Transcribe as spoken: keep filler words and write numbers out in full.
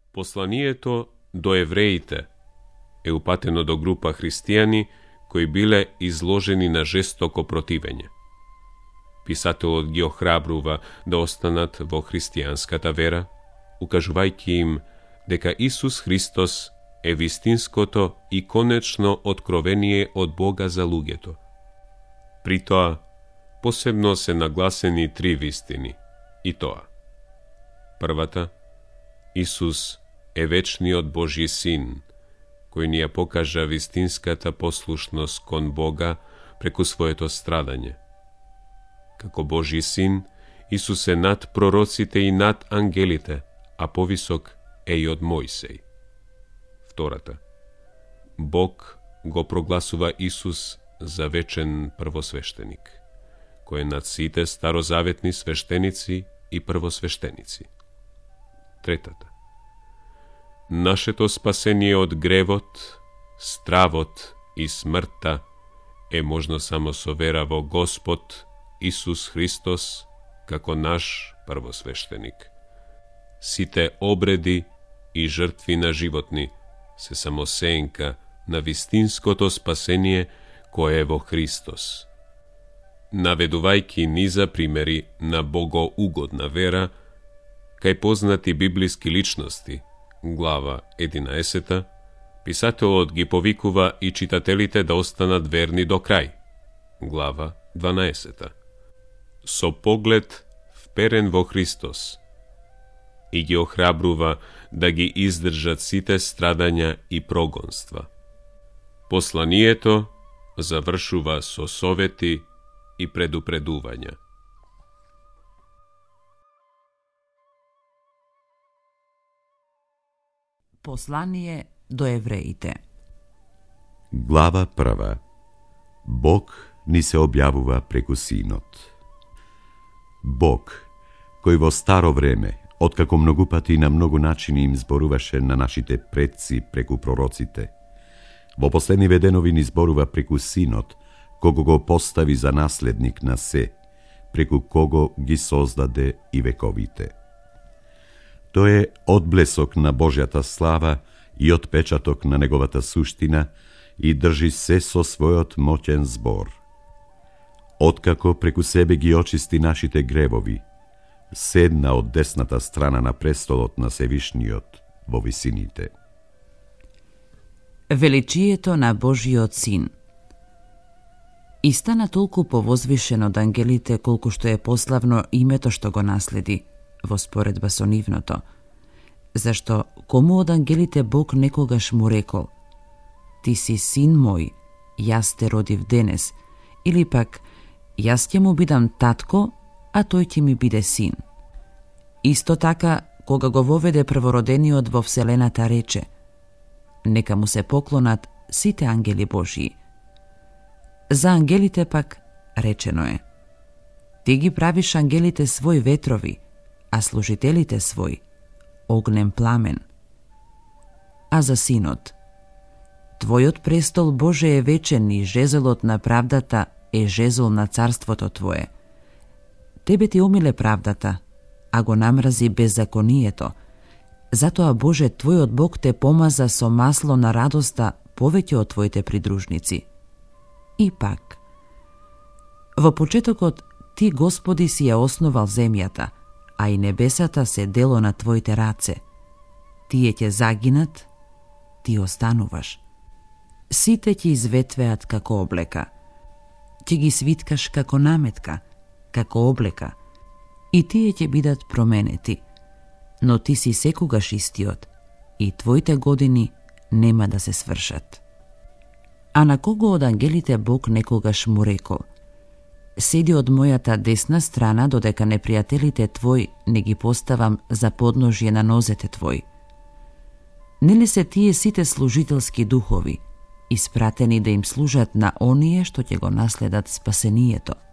Посланието до евреите е упатено до група христијани кои биле изложени на жестоко противење. Писателот ги охрабрува да останат во христијанската вера, укажувајќи им дека Исус Христос е вистинското и конечно откровение од Бога за луѓето. При тоа, посебно се нагласени три вистини, и тоа. Првата, Исус е вечниот Божји Син, кој ни ја покажа вистинската послушност кон Бога преку своето страдање. Како Божји Син, Исус е над пророците и над ангелите, а повисок е и од Мојсей. Втората, Бог го прогласува Исус за вечен првосвештеник, кој е над сите старозаветни свештеници и првосвештеници. Третата, нашето спасение од гревот, стравот и смртта е можно само со вера во Господ Исус Христос како наш првосвештеник. Сите обреди и жртви на животни се само сеенка на вистинското спасение кое е во Христос. Наведувајќи низа примери на богоугодна вера, кај познати библиски личности, глава единаесета, писателот ги повикува и читателите да останат верни до крај, глава дванаесета, со поглед вперен во Христос, и ги охрабрува да ги издржат сите страдања и прогонства. Посланието завршува со совети и предупредувања. Послание до евреите. Глава прва. Бог ни се објавува преку Синот. Бог, кој во старо време, откако многу пати и на многу начини им зборуваше на нашите предци преку пророците, во последниве денови ни зборува преку Синот, кого го постави за наследник на се, преку кого ги создаде и вековите. Тој е одблесок на Божјата слава и отпечаток на неговата суштина и држи се со својот моќен збор. Откако преку себе ги очисти нашите гревови, седна од десната страна на престолот на Севишниот во висините. Величието на Божиот Син. И стана толку повозвишен од ангелите колку што е пославно името што го наследи, во споредба со нивното, зашто кому од ангелите Бог некогаш му рекол: Ти си син мој, јас те родив денес, или пак јас ќе му бидам татко, а тој ќе ми биде син. Исто така, кога го воведе првородениот во вселената, рече: Нека му се поклонат сите ангели Божии. За ангелите пак речено е: Ти ги правиш ангелите свој ветрови, а служителите свој огнен пламен. А за Синот: Твојот престол, Боже, е вечен и жезелот на правдата е жезол на царството Твое. Тебе ти омиле правдата, а го намрази беззаконието. Затоа, Боже, Твојот Бог те помаза со масло на радоста повеќе од Твоите придружници. И пак, во почетокот Ти, Господи, си ја основал земјата, а и небесата се дело на Твоите раце. Тие ќе загинат, Ти остануваш. Сите ќе изветвеат како облека. Ќе ги свиткаш како наметка, како облека, и тие ќе бидат променети. Но Ти си секогаш истиот, и Твоите години нема да се свршат. А на кого од ангелите Бог некогаш му рекол: Седи од мојата десна страна, додека непријателите Твои не ги поставам за подножје на нозете Твои. Нели се тие сите служителски духови, испратени да им служат на оние што ќе го наследат спасението?